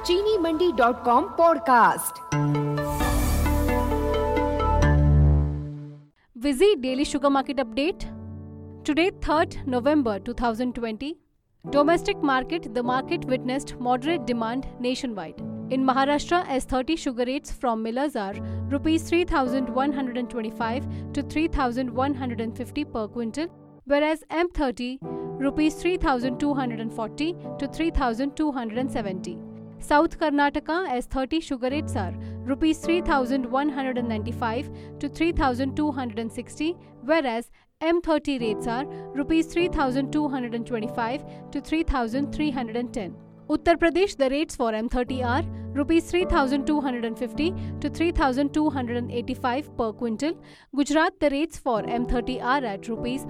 चीनीमंडी.com podcast. Visy Daily Sugar Market Update. Today, 3rd November 2020. Domestic market, the market witnessed moderate demand nationwide. In Maharashtra, S30 sugar rates from millers are Rs 3,125 to 3,150 per quintal, whereas M30 Rs 3,240 to 3,270. South Karnataka S30 sugar rates are Rs 3,195 to 3,260, whereas M30 rates are Rs 3,225 to 3,310. Uttar Pradesh, the rates for M30 are Rs 3,250 to 3,285 per quintal. Gujarat, the rates for M30 are at Rs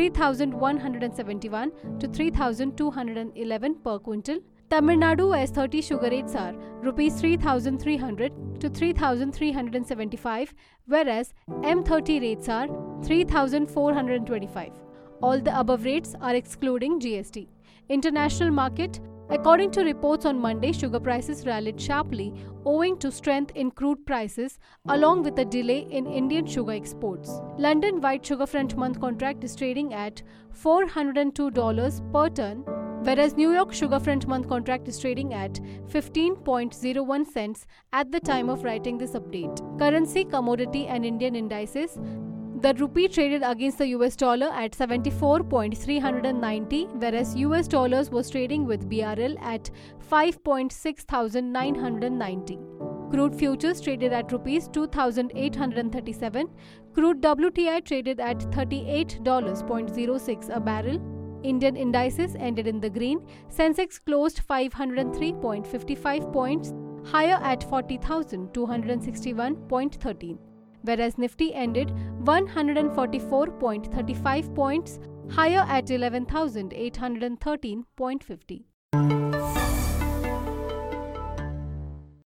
3,171 to 3,211 per quintal. Tamil Nadu S30 sugar rates are Rs 3,300 to 3,375, whereas M30 rates are 3,425. All the above rates are excluding GST. International market. According to reports on Monday, sugar prices rallied sharply owing to strength in crude prices along with a delay in Indian sugar exports. London white sugar front month contract is trading at $402 per ton, whereas New York sugar front month contract is trading at 15.01 cents at the time of writing this update. Currency, commodity and Indian indices. The rupee traded against the US dollar at 74.390, whereas US dollars was trading with BRL at 5.6990. Crude futures traded at Rs 2,837. Crude WTI traded at $38.06 a barrel. Indian indices ended in the green. Sensex closed 503.55 points, higher at 40,261.13. Whereas Nifty ended 144.35 points, higher at 11,813.50.